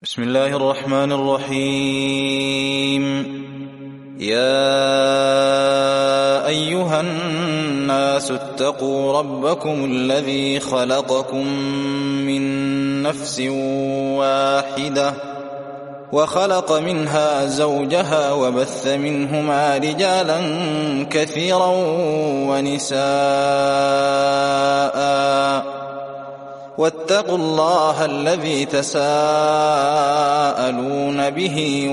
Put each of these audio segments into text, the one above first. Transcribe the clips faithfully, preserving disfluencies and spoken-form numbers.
بسم الله الرحمن الرحيم. يا أيها الناس اتقوا ربكم الذي خلقكم من نفس واحدة وخلق منها زوجها وبث منهما رجالا كثيرا ونساء واتقوا الله الذي تساءلون به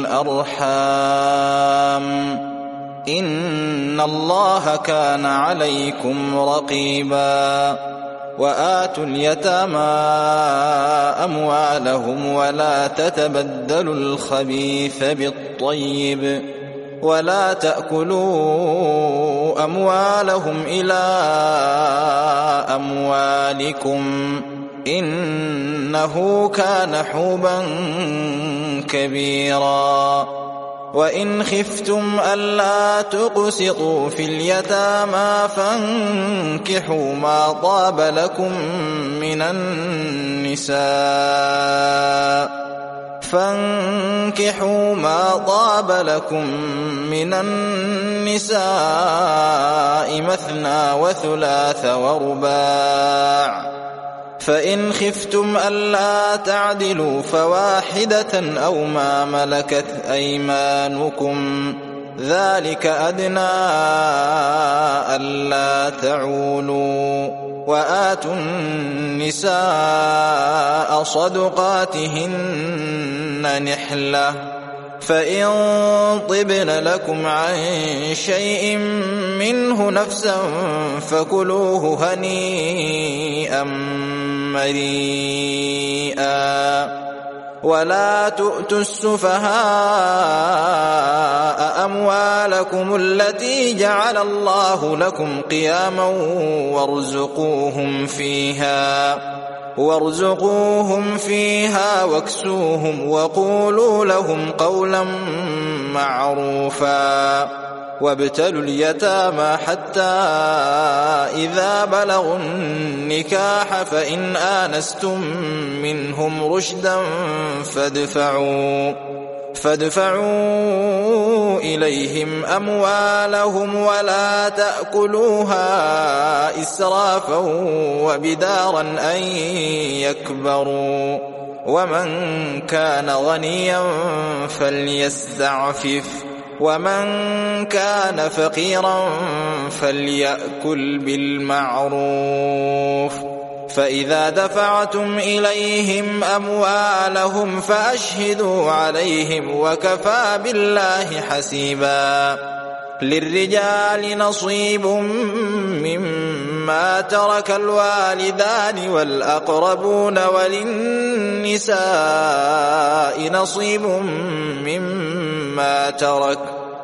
والأرحام إن الله كان عليكم رقيبا. وآتوا اليتامى أموالهم ولا تتبدلوا الخبيث بالطيب ولا تأكلوا أموالهم إلى أموالكم إنه كان حوبا كبيرا. وإن خفتم ألا تقسطوا في اليتامى فانكحوا ما طاب لكم من النساء فانكحوا ما طاب لكم من النساء مثنى وثلاث ورباع. فإن خفتم ألا تعدلوا فواحدة أو ما ملكت أيمانكم ذلك أدنى ألا تعولوا. وآتوا النساء صدقاتهن نحلة فإن طبن لكم عن شيء منه نفسا فكلوه هنيئا مريئا. ولا تؤتوا السفهاء أموالكم التي جعل الله لكم قياما وارزقوهم فيها وارزقوهم فيها واكسوهم وقولوا لهم قولا معروفا. وابتلوا اليتامى حتى إذا بلغوا النكاح فإن آنستم منهم رشدا فادفعوا فادفعوا إليهم أموالهم ولا تأكلوها إسرافا وبدارا أن يكبروا. ومن كان غنيا فليستعفف ومن كان فقيرا فليأكل بالمعروف. فإذا دفعتم إليهم أموالهم فأشهدوا عليهم وكفى بالله حسيبا. للرجال نصيب مما ترك الوالدان والأقربون وللنساء نصيب مما ترك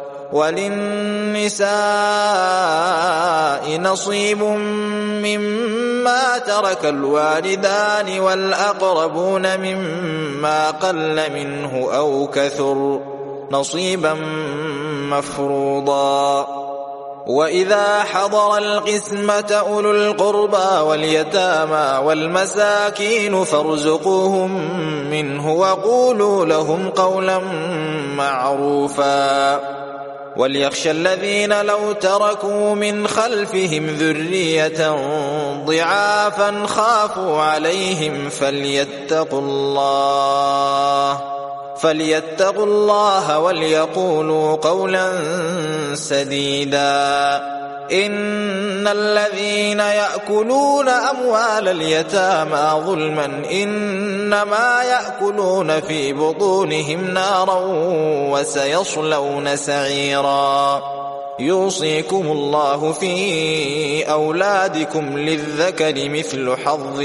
وللنساء نصيب مما ترك الوالدان والأقربون مما قل منه أو كثر نصيبا مفروضا. وإذا حضر القسمة أولو القربى واليتامى والمساكين فارزقوهم منه وقولوا لهم قولا معروفا. وليخشى الذين لو تركوا من خلفهم ذرية ضعافا خافوا عليهم فليتقوا الله فليتقوا الله وليقولوا قولا سديدا. إن الذين يأكلون أموال اليتامى ظلما إنما يأكلون في بطونهم نارا وسيصلون سعيرا. يوصيكم الله في أولادكم للذكر مثل حظ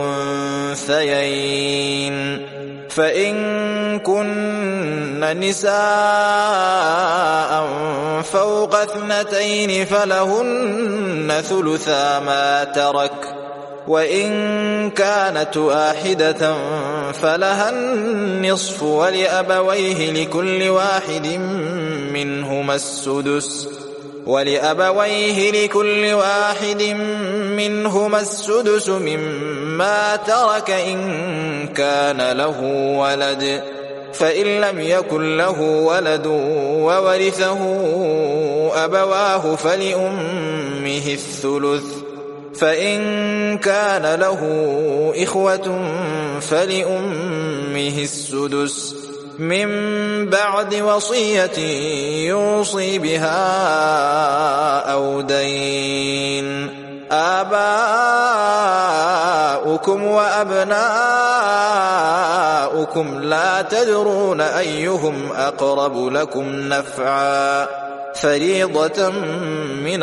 الأنثيين. فإن كن نساء فوق اثنتين فلهن ثلثا ما ترك وإن كانت واحدة فلها النصف ولأبويه لكل واحد منهما السدس ولأبويه لكل واحد منهما السدس مما مما ترك إن كان له ولد، فإن لم يكن له ولد وورثه أبواه فلأمه الثلث، فإن كان له إخوة فلأمه السدس، من بعد وصية يوصي بها أو دين. آباؤكم وأبناؤكم لا تدرون أيهم أقرب لكم نفعا، فريضة من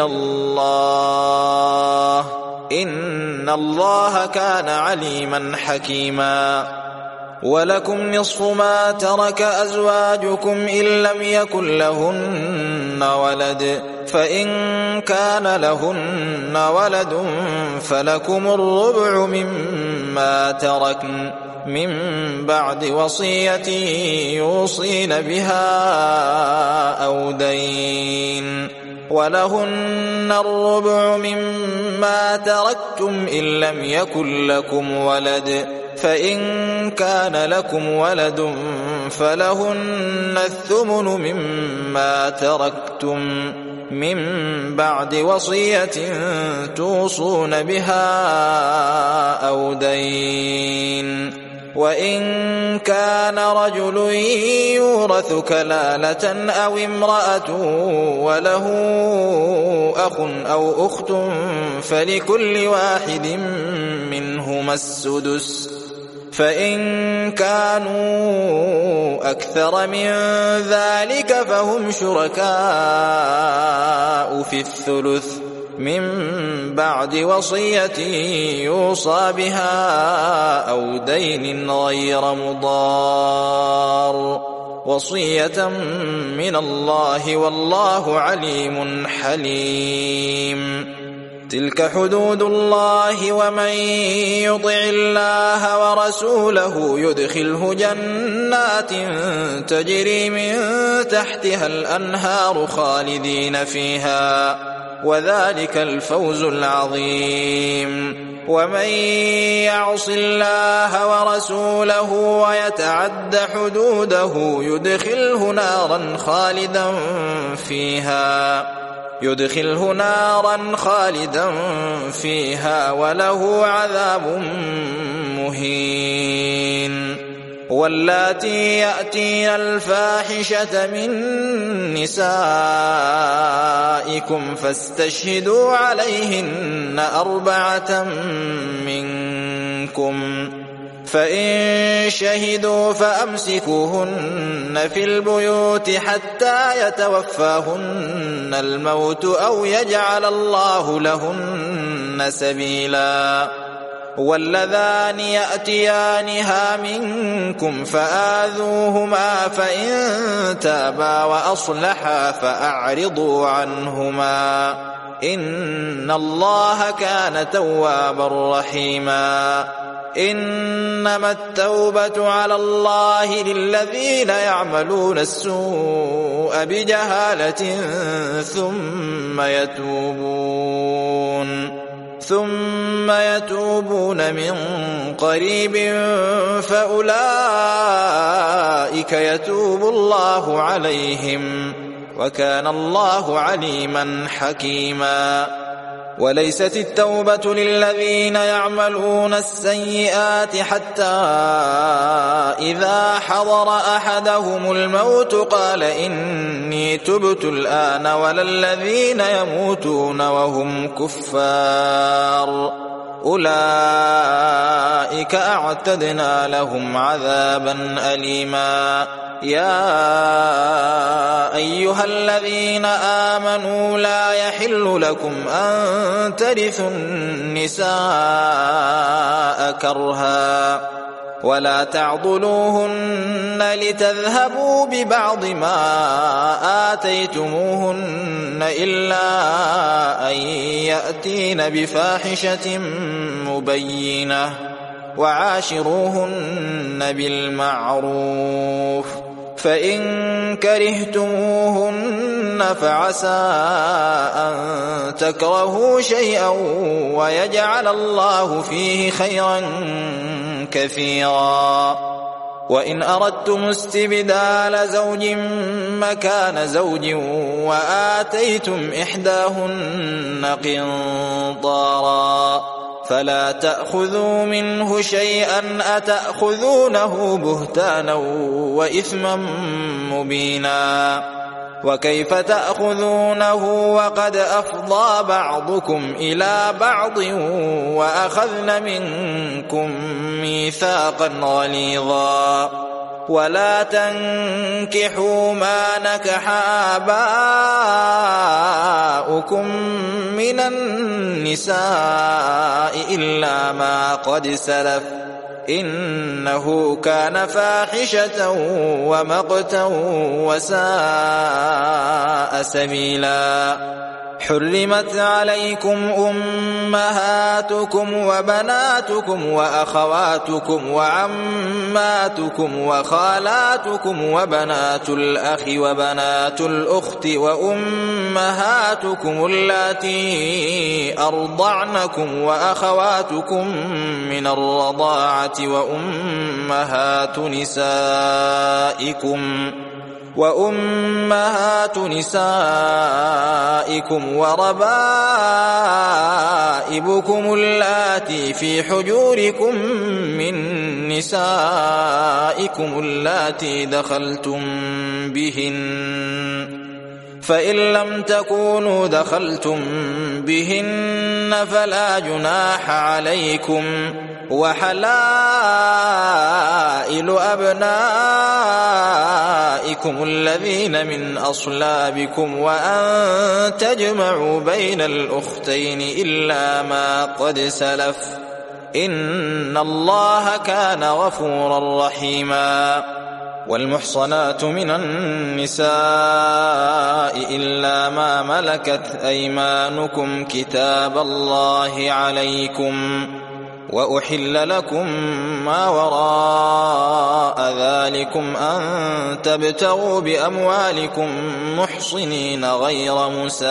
الله، إن الله كان عليما حكيما. ولكم نصف ما ترك أزواجكم إن لم يكن لهن ولد، فإن كان لهن ولد فلكم الربع مما تركن من بعد وصية يوصين بها أو دين. ولهن الربع مما تركتم إن لم يكن لكم ولد، فإن كان لكم ولد فلهن الثمن مما تركتم من بعد وصية توصون بها أو دين. وإن كان رجل يورث كلالة أو امرأة وله أخ أو أخت فلكل واحد منهما السدس، فإن كانوا أكثر من ذلك فهم شركاء في الثلث من بعد وصية يوصى بها أو دين غير مضار، وصية من الله والله عليم حليم. تلك حدود الله، ومن يطع الله ورسوله يدخله جنات تجري من تحتها الأنهار خالدين فيها، وذلك الفوز العظيم. ومن يعص الله ورسوله ويتعد حدوده يدخله نارا خالدا فيها يدخله نارا خالدا فيها وله عذاب مهين. واللاتي يأتين الفاحشة من نسائكم فاستشهدوا عليهن أربعة منكم، فإن شهدوا فأمسكوهن في البيوت حتى يتوفاهن الموت أو يجعل الله لهن سبيلا. واللذان يأتيانها منكم فآذوهما، فإن تابا وأصلحا فأعرضوا عنهما، إن الله كان توابا رحيما. إنما التوبة على الله للذين يعملون السوء بجهالة ثم يتوبون ثم يتوبون من قريب فأولئك يتوب الله عليهم، وكان الله عليما حكيما. وليست التوبة للذين يعملون السيئات حتى إذا حضر أحدهم الموت قال إني تبت الآن، ولا الذين يموتون وهم كفار أولئك أعتدنا لهم عذابا أليما. يا أيها الذين آمنوا لا يحل لكم أن ترثوا النساء كرها ولا تعضلوهن لتذهبوا ببعض ما آتيتموهن إلا أن يأتين بفاحشة مبينة، وعاشروهن بالمعروف، فإن كرهتموهن فعسى أن تكرهوا شيئا ويجعل الله فيه خيرا كثيرا. وإن أردتم استبدال زوج مكان زوج وآتيتم إحداهن قنطارا فلا تأخذوا منه شيئا أتأخذونه بهتانا وإثما مبينا. وكيف تأخذونه وقد أفضى بعضكم إلى بعض وأخذن منكم ميثاقا غليظا. ولا تنكحوا ما نكح آباؤكم من النساء إلا ما قد سلف إنه كان فاحشة ومقتا وساء سبيلا. حرمت عليكم أمهاتكم وبناتكم وأخواتكم وعماتكم وخالاتكم وبنات الأخ وبنات الأخت وأمهاتكم اللاتي أرضعنكم وأخواتكم من الرضاعة وأمهات نسائكم وأمهات نسائكم وربائبكم اللاتي في حجوركم من نسائكم اللاتي دخلتم بهن فإن لم تكونوا دخلتم بهن فلا جناح عليكم وحلائل أبنائكم الذين من أصلابكم وأن تجمعوا بين الأختين إلا ما قد سلف إن الله كان غفورا رحيما. والمحصنات من النساء إلا ما ملكت أيمانكم كتاب الله عليكم وأحل لكم ما وراء ذلكم أن تبتغوا بأموالكم محصنين غير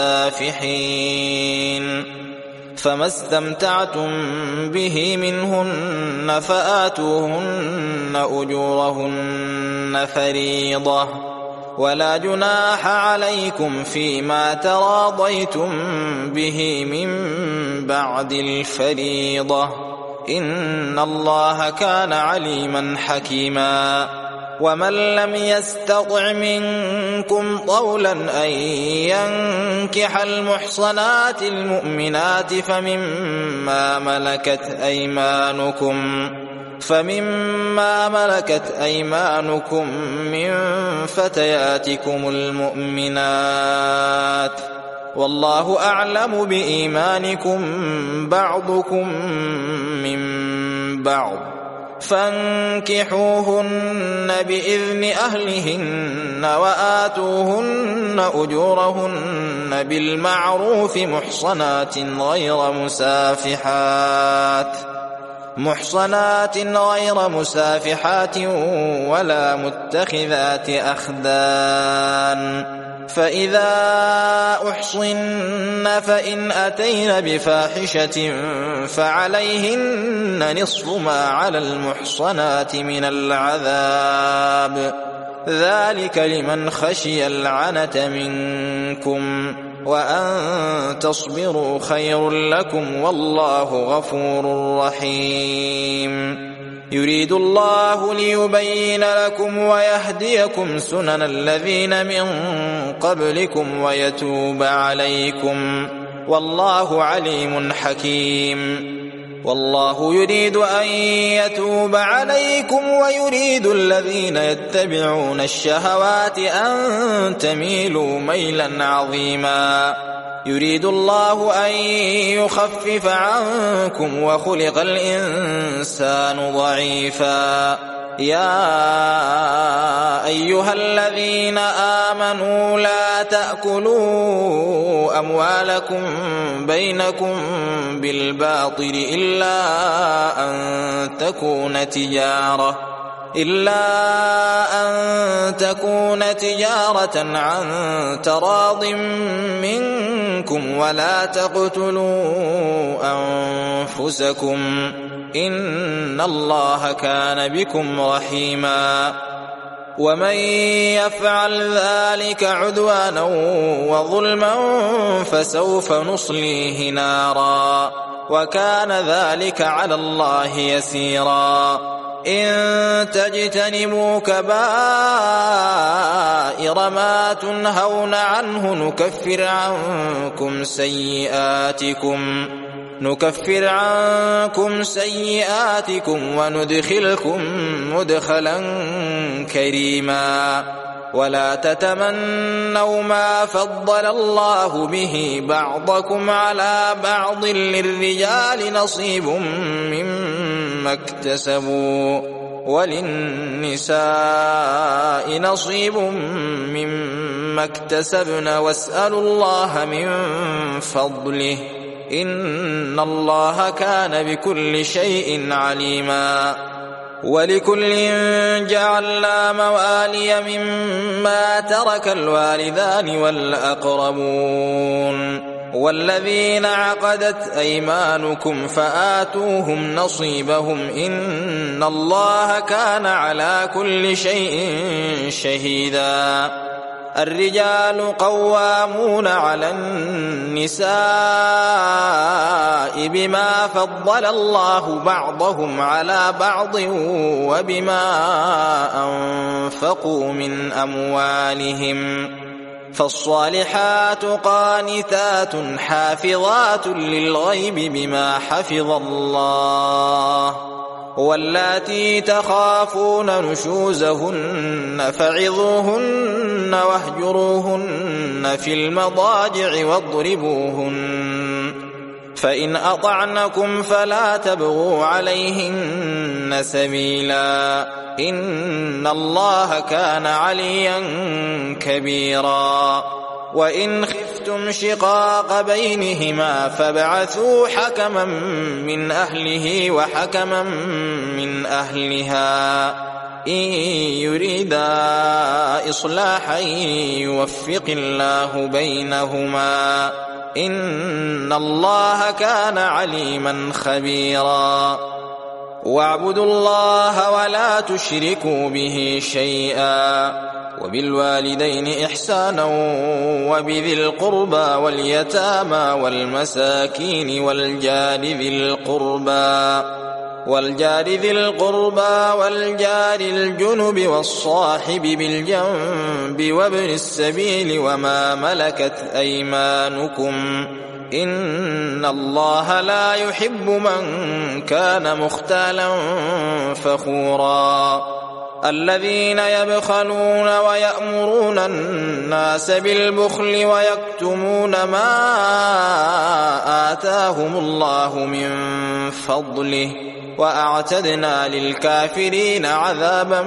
مسافحين فما استمتعتم به منهن فآتوهن أجورهن فريضة ولا جناح عليكم فيما تراضيتم به من بعد الفريضة إن الله كان عليما حكيما. ومن لم يستطع منكم طولا أن ينكح المحصنات المؤمنات فمما ملكت أيمانكم فمما ملكت أيمانكم من فتياتكم المؤمنات والله أعلم بإيمانكم بعضكم من بعض فانكحوهن بإذن أهلهن وآتوهن أجورهن بالمعروف محصنات غير مسافحات محصنات غير مسافحات ولا متخذات أخدان فإذا أحصن فإن أتين بفاحشة فعليهن نصف ما على المحصنات من العذاب ذلك لمن خشي العنة منكم وأن تصبروا خير لكم والله غفور رحيم. يريد الله ليبين لكم ويهديكم سنن الذين من قبلكم ويتوب عليكم والله عليم حكيم. والله يريد أن يتوب عليكم ويريد الذين يتبعون الشهوات أن تميلوا ميلا عظيما. يريد الله أن يخفف عنكم وخلق الإنسان ضعيفا. يا أيها الذين آمنوا لا تأكلوا أموالكم بينكم بالباطل إلا أن تكون تجارة إلا أن تكون تجارة عن تراض منكم ولا تقتلوا أنفسكم إن الله كان بكم رحيما ومن يفعل ذلك عدوانا وظلما فسوف نصليه نارا وكان ذلك على الله يسيرا إن تجتنبوا كبائر ما تنهون عنه نكفر عنكم سيئاتكم نكفر عنكم سيئاتكم وندخلكم مدخلا كريما ولا تتمنوا ما فضل الله به بعضكم على بعض للرجال نصيب مما اكتسبوا وللنساء نصيب مما اكتسبن واسألوا الله من فضله إن الله كان بكل شيء عليما ولكل جعلنا موالي مما ترك الوالدان والأقربون والذين عقدت أيمانكم فآتوهم نصيبهم إن الله كان على كل شيء شهيدا الرجال قوامون على النساء بما فضل الله بعضهم على بعض وبما أنفقوا من أموالهم فالصالحات قانتات حافظات للغيب بما حفظ الله واللاتي تخافون نشوزهن فعظوهن واهجروهن في المضاجع واضربوهن فإن أطعنكم فلا تبغوا عليهن سبيلا إن الله كان عليا كبيرا وإن خفتم شقاق بينهما فابعثوا حكما من أهله وحكما من أهلها إن يريدا إصلاحا يوفق الله بينهما إن الله كان عليما خبيرا واعبدوا الله ولا تشركوا به شيئا وبالوالدين إحسانا وبذي القربى واليتامى والمساكين والجار ذي القربى والجار ذي القربى والجار الجنب والصاحب بالجنب وابن السبيل وما ملكت أيمانكم إن الله لا يحب من كان مختالا فخورا الذين يبخلون ويأمرون الناس بالبخل ويكتمون ما آتاهم الله من فضله وأعتدنا للكافرين عذابا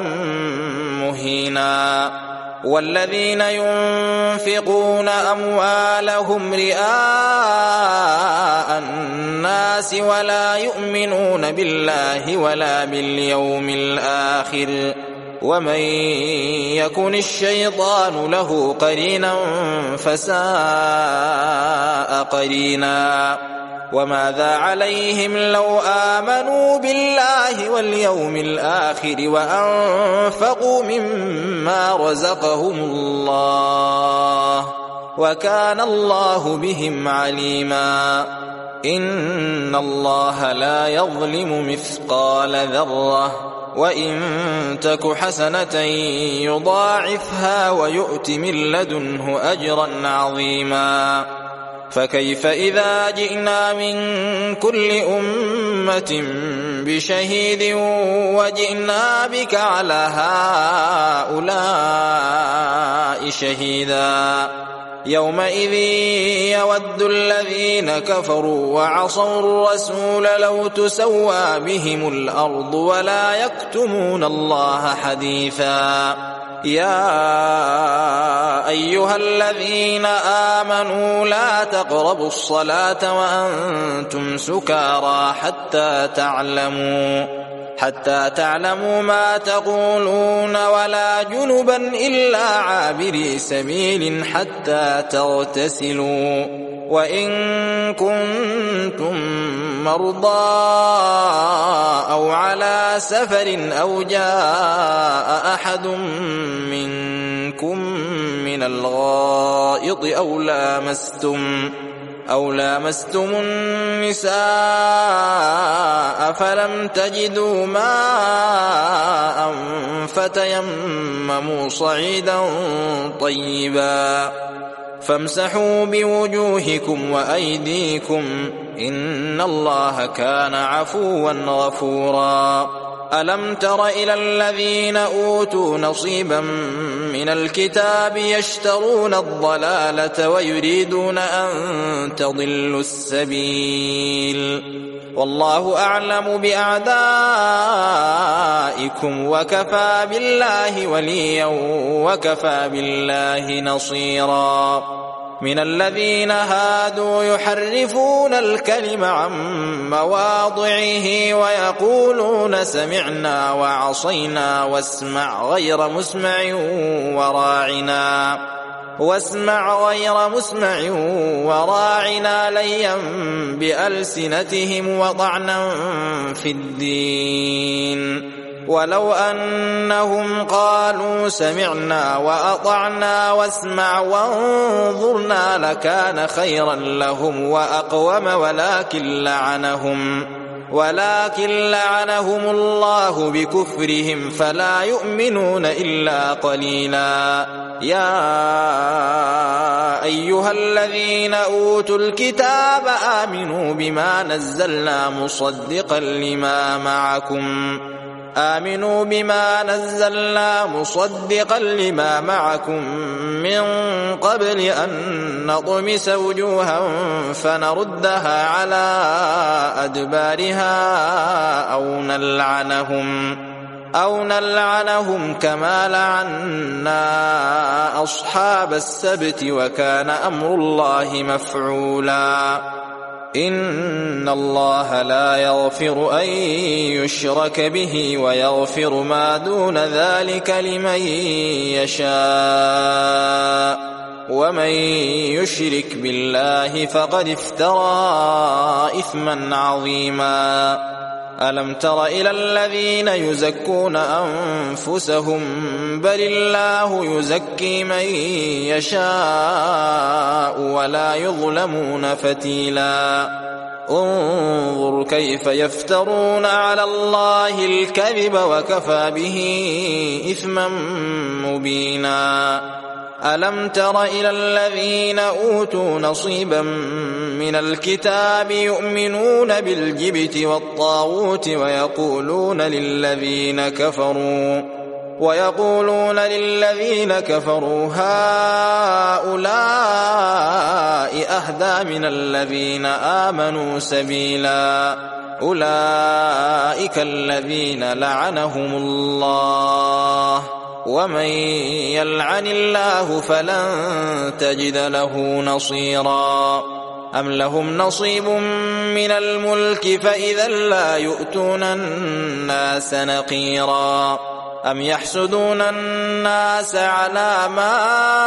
مهينا والذين ينفقون أموالهم رئاء الناس ولا يؤمنون بالله ولا باليوم الآخر ومن يكن الشيطان له قرينا فساء قرينا وماذا عليهم لو آمنوا بالله واليوم الآخر وأنفقوا مما رزقهم الله وكان الله بهم عليما إن الله لا يظلم مثقال ذرة وإن تك حسنة يضاعفها ويؤت من لدنه أجرا عظيما فكيف إذا جئنا من كل أمة بشهيد وجئنا بك على هؤلاء شهيدا يومئذ يود الذين كفروا وعصوا الرسول لو تسوى بهم الأرض ولا يكتمون الله حديثا يا أيها الذين آمنوا لا تقربوا الصلاة وأنتم سكارى حتى تعلموا حتى تعلموا ما تقولون ولا جنبا إلا عابري سبيل حتى تغتسلوا وإن كنتم مرضى أو على سفر أو جاء أحد منكم من الغائط أو لامستم أو لامستم النساء فلم تجدوا ماء فتيمموا صعيدا طيبا فامسحوا بوجوهكم وأيديكم إن الله كان عفوا غفورا ألم تر إلى الذين أوتوا نصيبا من الكتاب يشترون الضلالة ويريدون أن تضلوا السبيل والله أعلم بأعدائكم وكفى بالله وليا وكفى بالله نصيرا من الذين هادوا يحرفون الكلم عن مواضعه ويقولون سمعنا وعصينا واسمع غير مسمع وراعنا واسمع غير مسمع وراعنا ليا بألسنتهم وطعنا في الدين ولو أنهم قالوا سمعنا وأطعنا واسمع وانظرنا لكان خيرا لهم وأقوم ولكن لعنهم ولكن لعنهم الله بكفرهم فلا يؤمنون إلا قليلا يا أيها الذين أوتوا الكتاب آمنوا بما نزلنا مصدقا لما معكم آمنوا بما نزلنا مصدقا لما معكم من قبل أن نطمس وجوها فنردها على أدبارها أو نلعنهم أو نلعنهم كما لعنا أصحاب السبت وكان أمر الله مفعولا إن الله لا يغفر أن يشرك به ويغفر ما دون ذلك لمن يشاء ومن يشرك بالله فقد افترى إثما عظيما ألم تر إلى الذين يزكون أنفسهم بل الله يزكي من يشاء ولا يظلمون فتيلا انظر كيف يفترون على الله الكذب وكفى به إثما مبينا ألم تر إلى الذين أوتوا نصيبا من الكتاب يؤمنون بالجبت والطاغوت ويقولون للذين كفروا ويقولون للذين كفروا هؤلاء أهدى من الذين آمنوا سبيلا أولئك الذين لعنهم الله ومن يلعن الله فلن تجد له نصيرا أم لهم نصيب من الملك فإذا لا يؤتون الناس نقيرا أم يحسدون الناس على ما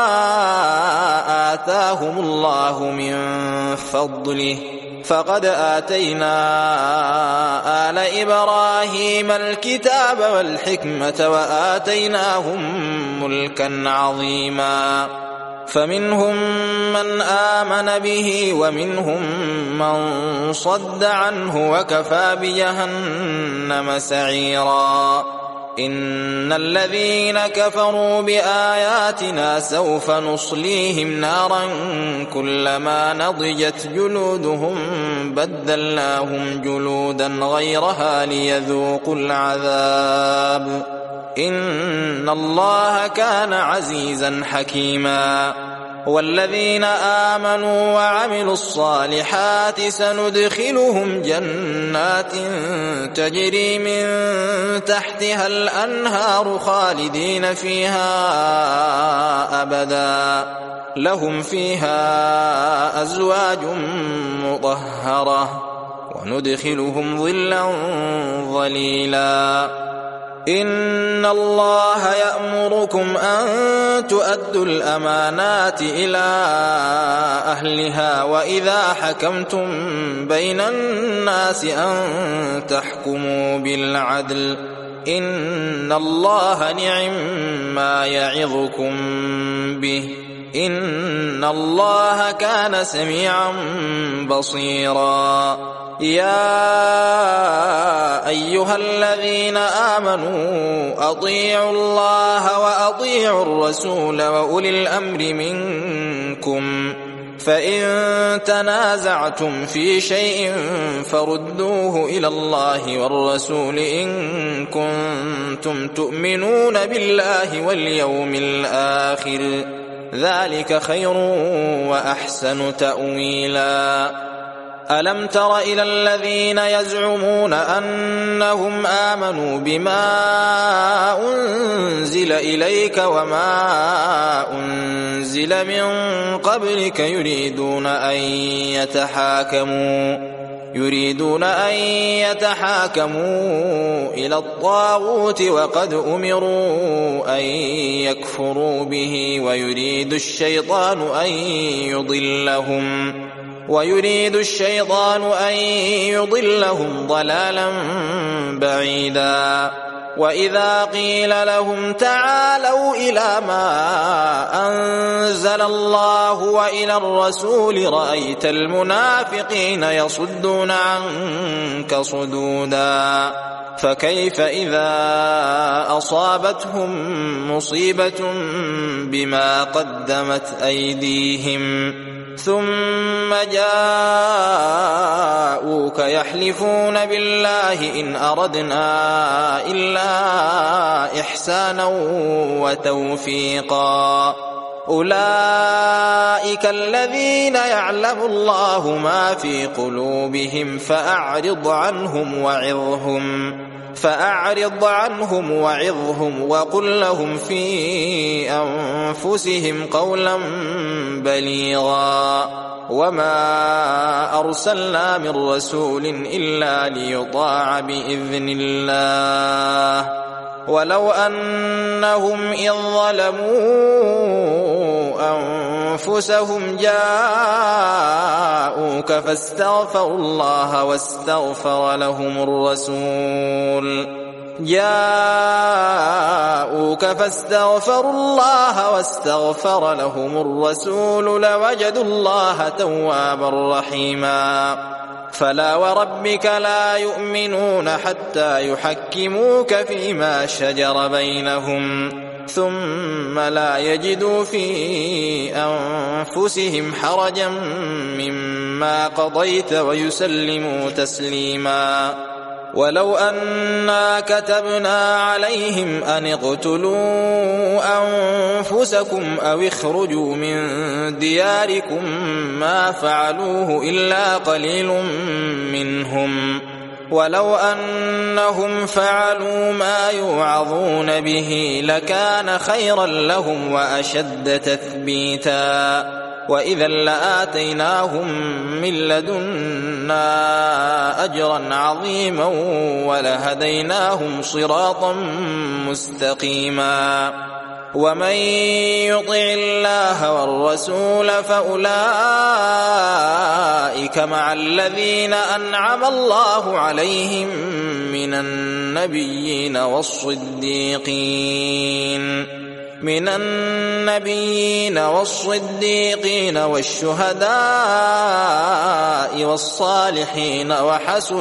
آتاهم الله من فضله فقد آتينا آل إبراهيم الكتاب والحكمة وآتيناهم ملكا عظيما فمنهم من آمن به ومنهم من صد عنه وكفى بجهنم سعيرا إن الذين كفروا بآياتنا سوف نصليهم نارا كلما نضجت جلودهم بدلناهم جلودا غيرها ليذوقوا العذاب إن الله كان عزيزا حكيما والذين آمنوا وعملوا الصالحات سندخلهم جنات تجري من تحتها الأنهار خالدين فيها أبدا لهم فيها أزواج مطهرة وندخلهم ظلا ظليلا إن الله يأمركم أن تؤدوا الأمانات إلى أهلها وإذا حكمتم بين الناس أن تحكموا بالعدل إن الله نعم ما يعظكم به إن الله كان سميعا بصيرا يا أيها الذين آمنوا أطيعوا الله وأطيعوا الرسول وأولي الأمر منكم فإن تنازعتم في شيء فردوه إلى الله والرسول إن كنتم تؤمنون بالله واليوم الآخر ذلك خير وأحسن تأويلا ألم تر إلى الذين يزعمون أنهم آمنوا بما أنزل إليك وما أنزل من قبلك يريدون أن يتحاكموا يريدون أن يتحاكموا إلى الطاغوت وقد أمروا أن يكفروا به ويريد الشيطان أن يضلهم ويريد الشيطان أن يضلهم ضلالا بعيدا وإذا قيل لهم تعالوا إلى ما أنزل الله وإلى الرسول رأيت المنافقين يصدون عنك صدودا فكيف إذا أصابتهم مصيبة بما قدمت أيديهم ثم جاءوك يحلفون بالله إن أردنا إلا إحسانا وتوفيقا أولئك الذين يعلم الله ما في قلوبهم فأعرض عنهم وعظهم فأعرض عنهم وعظهم وقل لهم في أنفسهم قولا بليغا وما أرسلنا من رسول إلا ليطاع بإذن الله ولو أنهم إذ ظلموا أنفسهم جاءوك فاستغفروا الله واستغفر لهم الرسول جاءوك فاستغفروا الله واستغفر لهم الرسول لوجدوا الله توابا رحيما فلا وربك لا يؤمنون حتى يحكموك فيما شجر بينهم ثم لا يجدوا في أنفسهم حرجا مما قضيت ويسلموا تسليما ولو أنا كتبنا عليهم أن اقتلوا أنفسكم أو اخرجوا من دياركم ما فعلوه إلا قليل منهم ولو أنهم فعلوا ما يوعظون به لكان خيرا لهم وأشد تثبيتا وإذا لآتيناهم من لدنا أجرا عظيما ولهديناهم صراطا مستقيما ومن يطع الله والرسول فأولئك مع الذين أنعم الله عليهم من النبيين والصديقين من النبيين والصديقين والشهداء والصالحين وحسن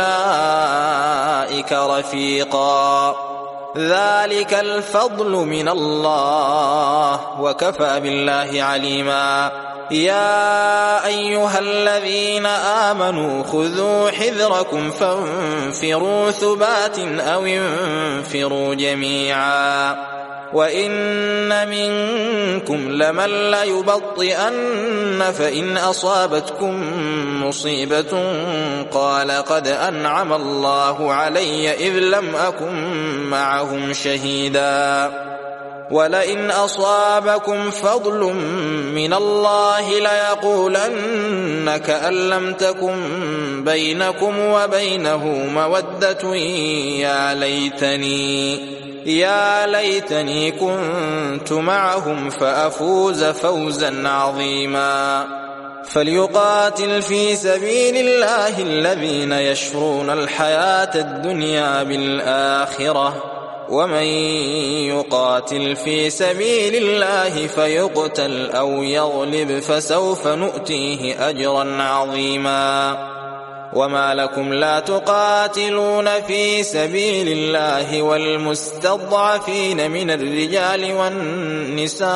أولئك رفيقا ذلك الفضل من الله وكفى بالله عليما يا أيها الذين آمنوا خذوا حذركم فانفروا ثبات أو انفروا جميعا وإن منكم لمن ليبطئن فإن أصابتكم مصيبة قال قد أنعم الله علي إذ لم أكن معهم شهيدا ولئن أصابكم فضل من الله ليقولن كأن لم تكن بينكم وبينه مودة يا ليتني يا ليتني كنت معهم فأفوز فوزا عظيما فليقاتل في سبيل الله الذين يشرون الحياة الدنيا بالآخرة ومن يقاتل في سبيل الله فيقتل أو يغلب فسوف نؤتيه أجرا عظيما وما لكم لا تقاتلون في سبيل الله والمستضعفين من الرجال والنساء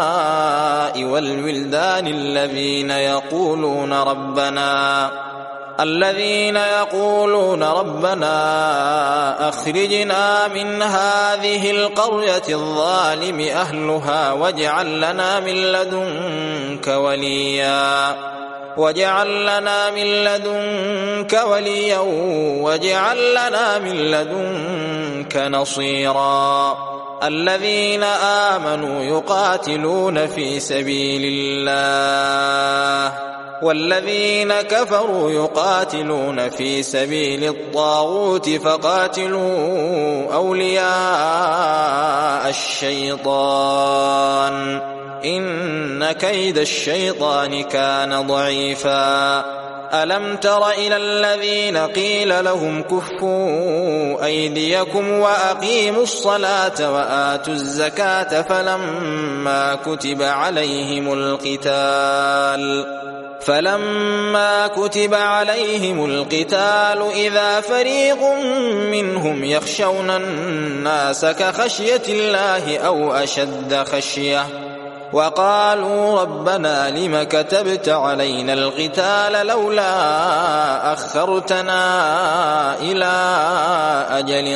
والولدان الذين يقولون ربنا الذين يقولون ربنا أخرجنا من هذه القرية الظالم أهلها واجعل لنا من لدنك وليا واجعل لنا من لدنك وليا واجعل لنا من لدنك نصيرا الذين آمنوا يقاتلون في سبيل الله والذين كفروا يقاتلون في سبيل الطاغوت فقاتلوا أولياء الشيطان إن كيد الشيطان كان ضعيفا ألم تر إلى الذين قيل لهم كفوا أيديكم وأقيموا الصلاة وآتوا الزكاة فلما كتب عليهم القتال فلما كتب عليهم القتال إذا فريق منهم يخشون الناس كخشية الله أو أشد خشية وقالوا ربنا لم كتبت علينا القتال لولا أخرتنا إلى أجل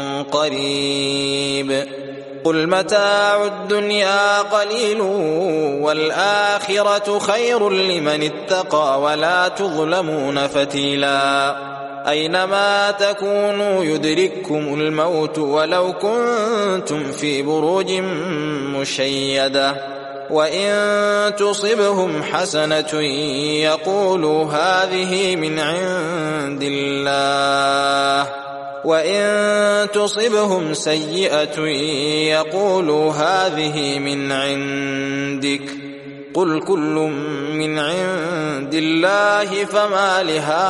قريب قل متاع الدنيا قليل والآخرة خير لمن اتقى ولا تظلمون فتيلا أينما تكونوا يدرككم الموت ولو كنتم في بروج مشيدة وإن تصبهم حسنة يقولوا هذه من عند الله وإن تصبهم سيئة يقولوا هذه من عندك قل كل من عند الله فما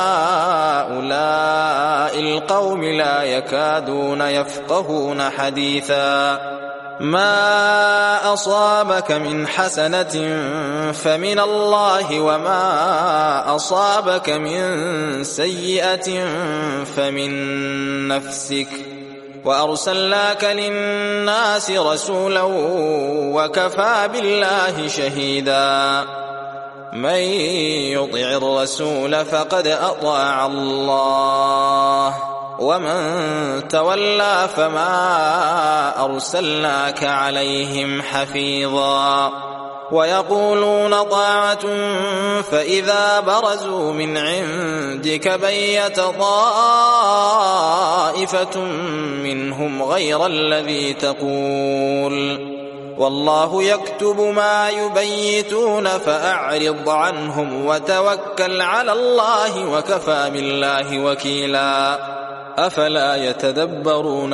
لهؤلاء القوم لا يكادون يفقهون حديثا ما أصابك من حسنة فمن الله وما أصابك من سيئة فمن نفسك وأرسلناك للناس رسولا وكفى بالله شهيدا من يطع الرسول فقد أطاع الله ومن تولى فما أرسلناك عليهم حفيظا ويقولون طاعة فإذا برزوا من عندك بيت طائفة منهم غير الذي تقول والله يكتب ما يبيتون فأعرض عنهم وتوكل على الله وكفى بالله وكيلا أفلا يتدبرون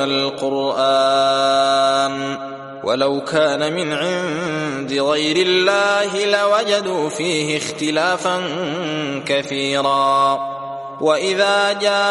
القرآن ولو كان من عند غير الله لوجدوا فيه اختلافا كثيرا وإذا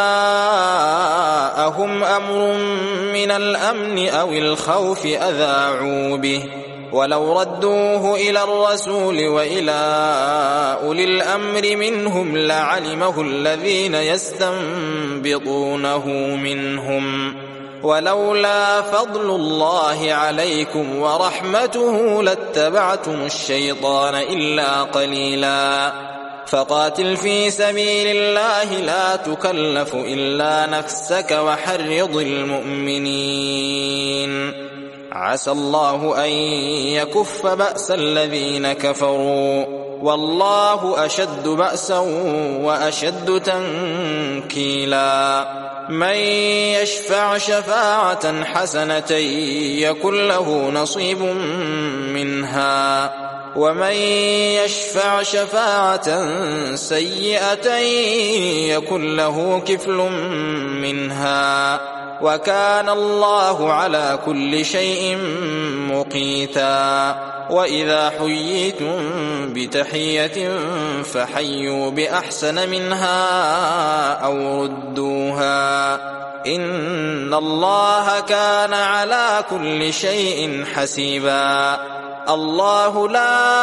جاءهم أمر من الأمن أو الخوف أذاعوا به ولو ردوه إلى الرسول وإلى أولي الأمر منهم لعلمه الذين يستنبطونه منهم ولولا فضل الله عليكم ورحمته لاتبعتم الشيطان إلا قليلا فقاتل في سبيل الله لا تكلف إلا نفسك وحرض المؤمنين عسى الله أن يكف بأس الذين كفروا والله أشد بأسا وأشد تنكيلا من يشفع شفاعة حسنة يكن له نصيب منها ومن يشفع شفاعة سيئة يكن له كفل منها وكان الله على كل شيء مقيتا. وإذا حييتم بتحية فحيوا بأحسن منها أو ردوها إن الله كان على كل شيء حسيبا. الله لا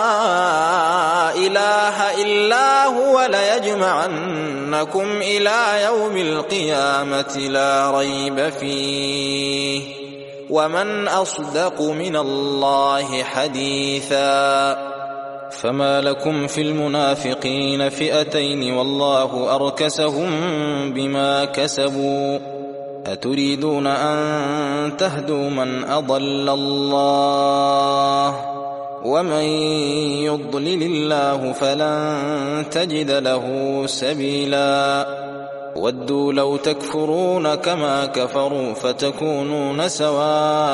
إله إلا هو ليجمعنكم إلى يوم القيامة لا ريب فيه ومن أصدق من الله حديثا. فما لكم في المنافقين فئتين والله أركسهم بما كسبوا أتريدون أن تهدوا من أضل الله ومن يضلل الله فلن تجد له سبيلا. ودوا لو تكفرون كما كفروا فتكونون سواء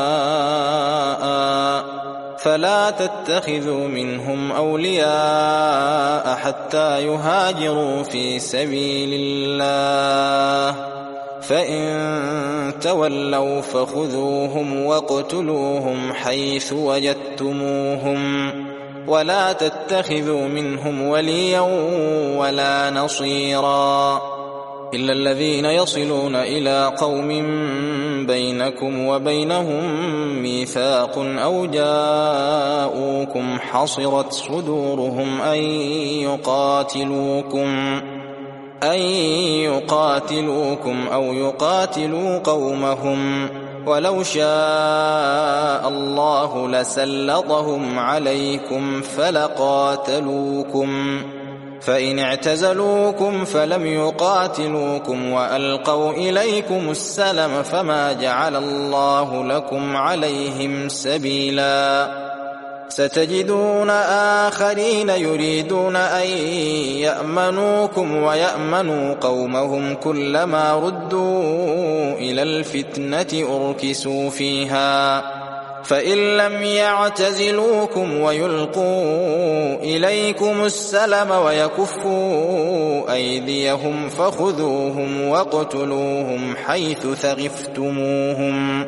فلا تتخذوا منهم أولياء حتى يهاجروا في سبيل الله فإن تولوا فخذوهم واقتلوهم حيث وجدتموهم ولا تتخذوا منهم وليا ولا نصيرا إلا الذين يصلون إلى قوم بينكم وبينهم ميثاق أو جاءوكم حصرت صدورهم أن يقاتلوكم أن يقاتلوكم أو يقاتلوا قومهم ولو شاء الله لسلطهم عليكم فلقاتلوكم فإن اعتزلوكم فلم يقاتلوكم وألقوا إليكم السلم فما جعل الله لكم عليهم سبيلا. ستجدون آخرين يريدون أن يأمنوكم ويأمنوا قومهم كلما ردوا إلى الفتنة أركسوا فيها فإن لم يعتزلوكم ويلقوا إليكم السلم ويكفوا أيديهم فخذوهم واقتلوهم حيث ثقفتموهم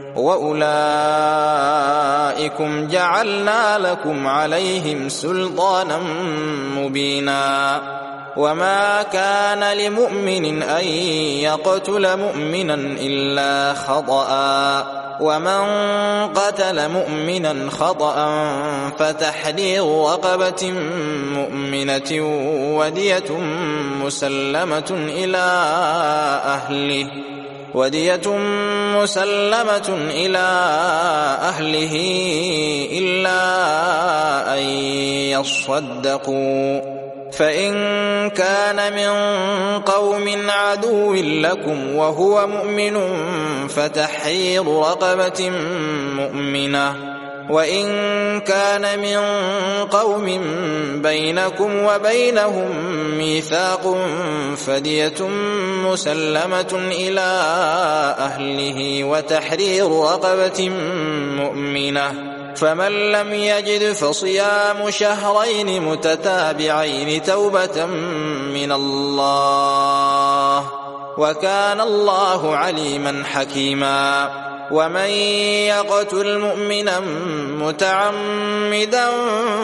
وأولئكم جعلنا لكم عليهم سلطانا مبينا. وما كان لمؤمن أن يقتل مؤمنا إلا خطأ ومن قتل مؤمنا خطأ فتحرير رقبة مؤمنة ودية مسلمة إلى أهله ودية مسلمة إلى أهله إلا أن يصدقوا فإن كان من قوم عدو لكم وهو مؤمن فتحرير رقبة مؤمنة وإن كان من قوم بينكم وبينهم ميثاق فدية مسلمة إلى أهله وتحرير رقبة مؤمنة فمن لم يجد فصيام شهرين متتابعين توبة من الله وكان الله عليما حكيما. ومن يقتل مؤمنا متعمدا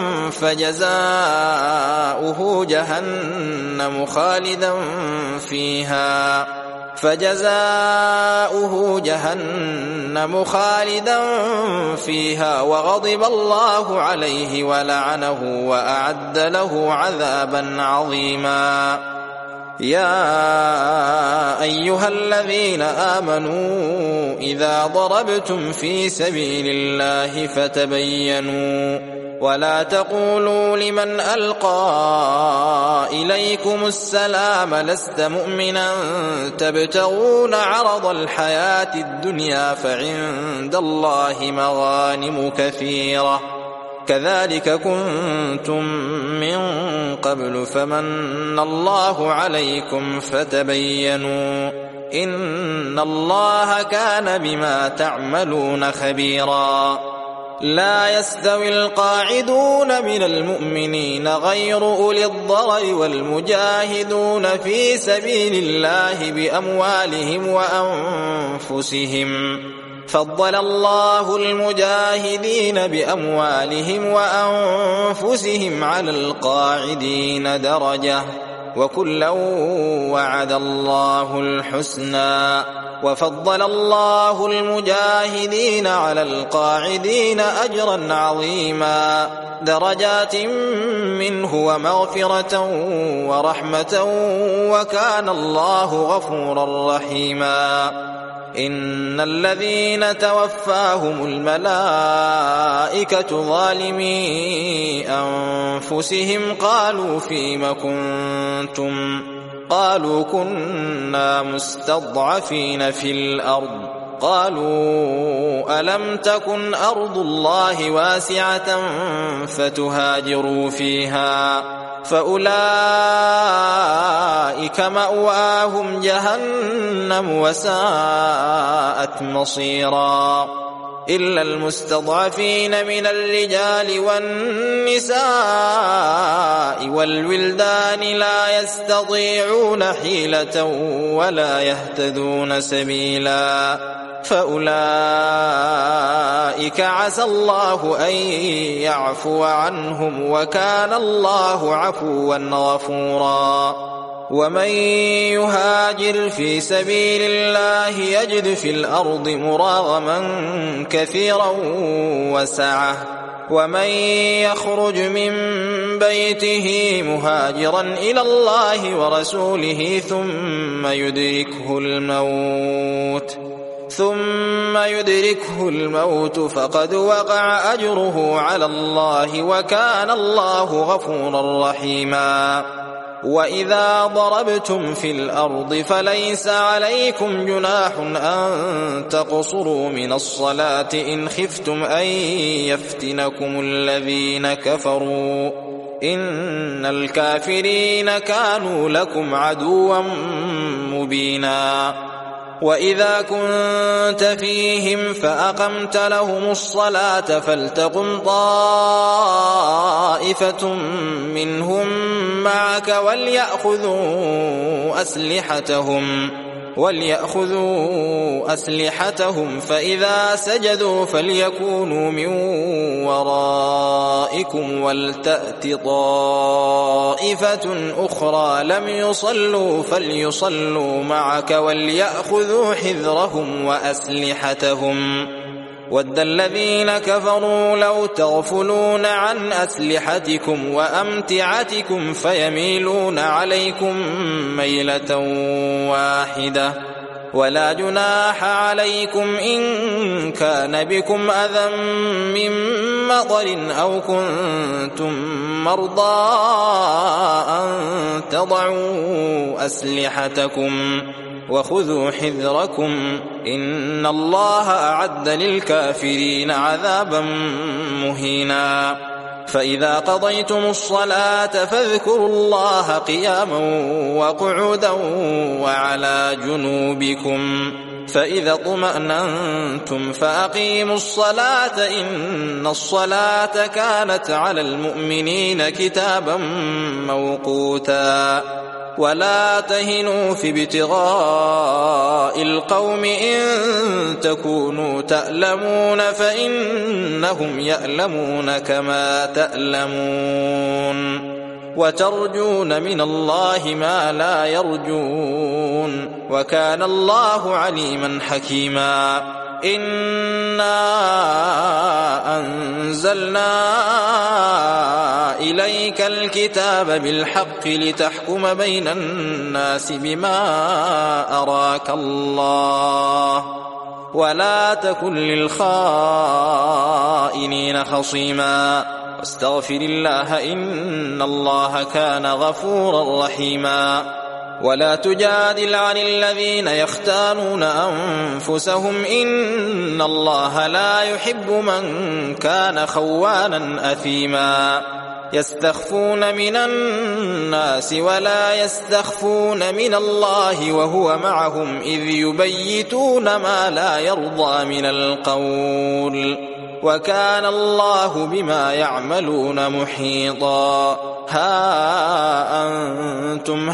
فجزاؤه جهنم خالدا فيها فجزاؤه جهنم خالدا فيها وغضب الله عليه ولعنه وأعد له عذابا عظيما. يا أيها الذين آمنوا إذا ضربتم في سبيل الله فتبينوا ولا تقولوا لمن ألقى إليكم السلام لست مؤمنا تبتغون عرض الحياة الدنيا فعند الله مغانم كثيرة كذلك كنتم من قبل فمن الله عليكم فتبينوا إن الله كان بما تعملون خبيرا لا يستوي القاعدون من المؤمنين غير أولي الضرر والمجاهدون في سبيل الله بأموالهم وأنفسهم فضل الله المجاهدين بأموالهم وأنفسهم على القاعدين درجة وكلا وعد الله الحسنى وفضل الله المجاهدين على القاعدين أجرا عظيما درجات منه ومغفرة ورحمة وكان الله غفورا رحيما إن الذين توفاهم الملائكة ظالمي أنفسهم قالوا فيم كنتم قالوا كنا مستضعفين في الأرض قالوا ألم تكن أرض الله واسعة فتهاجروا فيها فأولئك مأواهم جهنم وساءت مصيرا إلا المستضعفين من الرجال والنساء والولدان لا يستطيعون حيلة ولا يهتدون سبيلا فأولئك عسى الله أن يعفو عنهم وكان الله عفوا غفورا ومن يهاجر في سبيل الله يجد في الأرض مراغما كثيرا وسعة ومن يخرج من بيته مهاجرا إلى الله ورسوله ثم يدركه الموت ثم يدركه الموت فقد وقع أجره على الله وكان الله غفورا رحيما وإذا ضربتم في الأرض فليس عليكم جناح أن تقصروا من الصلاة إن خفتم أن يفتنكم الذين كفروا إن الكافرين كانوا لكم عدوا مبينا وإذا كنت فيهم فأقمت لهم الصلاة فلتقم طائفة منهم معك وليأخذوا أسلحتهم وليأخذوا أسلحتهم فإذا سجدوا فليكونوا من ورائكم ولتأت طائفة أخرى لم يصلوا فليصلوا معك وليأخذوا حذرهم وأسلحتهم ود الذين كفروا لو تغفلون عن أسلحتكم وأمتعتكم فيميلون عليكم ميلة واحدة ولا جناح عليكم إن كان بكم أذى من مطر أو كنتم مرضى أن تضعوا أسلحتكم وخذوا حذركم إن الله أعد للكافرين عذابا مهينا فإذا قضيتم الصلاة فاذكروا الله قياما وقعودا وعلى جنوبكم فإذا اطمأننتم فأقيموا الصلاة إن الصلاة كانت على المؤمنين كتابا موقوتا ولا تهنوا في ابتغاء القوم إن تكونوا تألمون فإنهم يألمون كما تألمون وترجون من الله ما لا يرجون وكان الله عليما حكيما إنا أنزلنا إليك الكتاب بالحق لتحكم بين الناس بما أراك الله ولا تكن للخائنين خصيما واستغفر الله إن الله كان غفورا رحيما ولا تجادل عن الذين يختانون أنفسهم إن الله لا يحب من كان خوانا أثيما يستخفون من الناس ولا يستخفون من الله وهو معهم إذ يبيتون ما لا يرضى من القول وكان الله بما يعملون محيطا. ها أنتم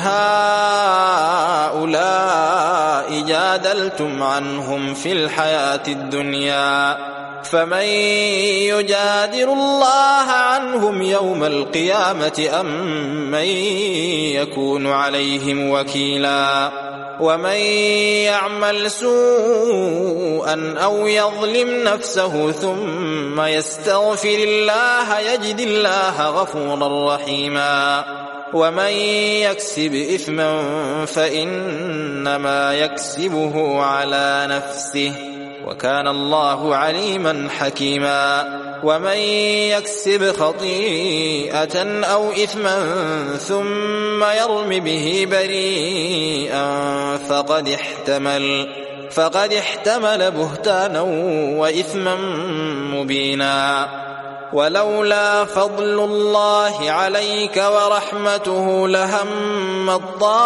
هؤلاء جادلتم عنهم في الحياة الدنيا فمن يجادل الله عنهم يوم القيامة أم من يكون عليهم وكيلا. ومن يعمل سوءا أو يظلم نفسه ثم يستغفر الله يجد الله غفورا رحيما. ومن يكسب إثما فإنما يكسبه على نفسه وكان الله عليما حكيما. ومن يكسب خطيئة أو إثما ثم يرم به بريئا فقد احتمل فقد احتمل بهتانا وإثما مبينا. ولولا فضل الله عليك ورحمته لهم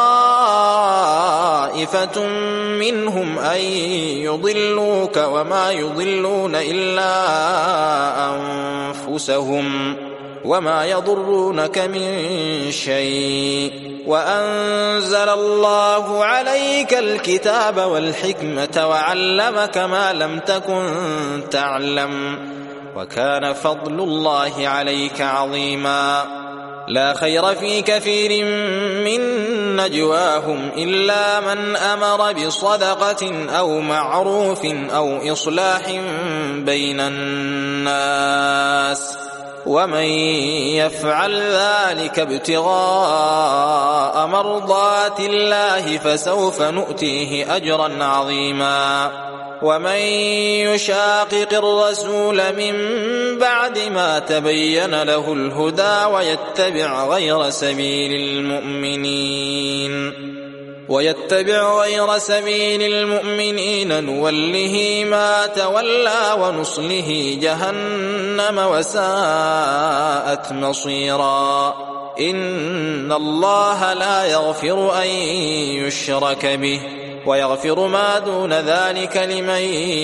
طائفة منهم أن يضلوك وما يضلون إلا أنفسهم وما يضرونك من شيء وأنزل الله عليك الكتاب والحكمة وعلمك ما لم تكن تعلم وكان فضل الله عليك عظيما. لا خير في كثير من نجواهم إلا من أمر بصدقة أو معروف أو إصلاح بين الناس ومن يفعل ذلك ابتغاء مرضات الله فسوف نؤتيه أجرا عظيما. ومن يشاقق الرسول من بعد ما تبين له الهدى ويتبع غير سبيل المؤمنين ويتبع غير سبيل المؤمنين نوله ما تولى ونصله جهنم وساءت مصيرا. إن الله لا يغفر أن يشرك به ويغفر ما دون ذلك لمن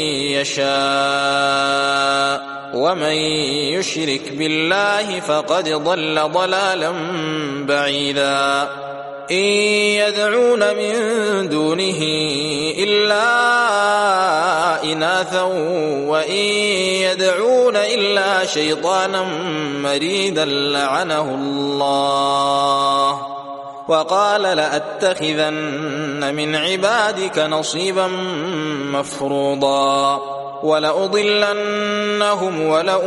يشاء ومن يشرك بالله فقد ضل ضلالا بعيدا. إن يدعون من دونه إلا إناثا وإن يدعون إلا شيطانا مريدا لعنه الله وقال لأتخذن من عبادك نصيبا مفروضا ولأضلنهم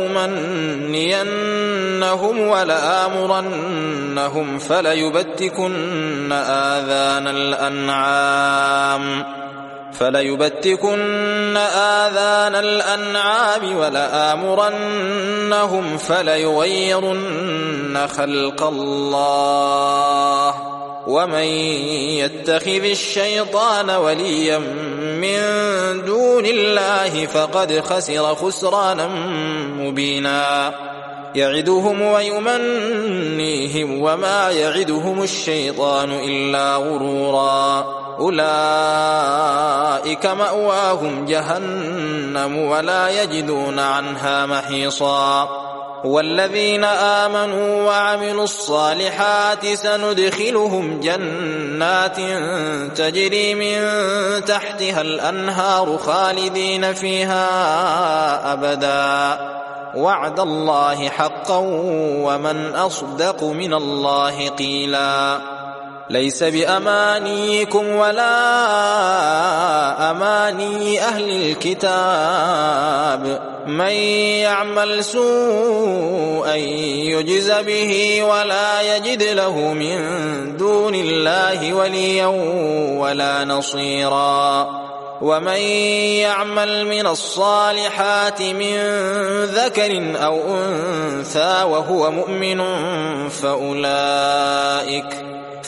ولأمنينهم ولآمرنهم فليبتكن آذان الأنعام فليبتكن آذان الأنعام ولآمرنهم فليغيرن خلق الله ومن يتخذ الشيطان وليا من دون الله فقد خسر خسرانا مبينا. يعدهم ويمنيهم وما يعدهم الشيطان إلا غرورا. أولئك مأواهم جهنم ولا يجدون عنها محيصا. والذين آمنوا وعملوا الصالحات سندخلهم جنات تجري من تحتها الأنهار خالدين فيها أبدا وعد الله حقا ومن أصدق من الله قيلا. ليس بأمانيكم ولا أماني أهل الكتاب من يعمل سوءا يجز به ولا يجد له من دون الله وليا ولا نصيرا. ومن يعمل من الصالحات من ذكر أو أنثى وهو مؤمن فأولئك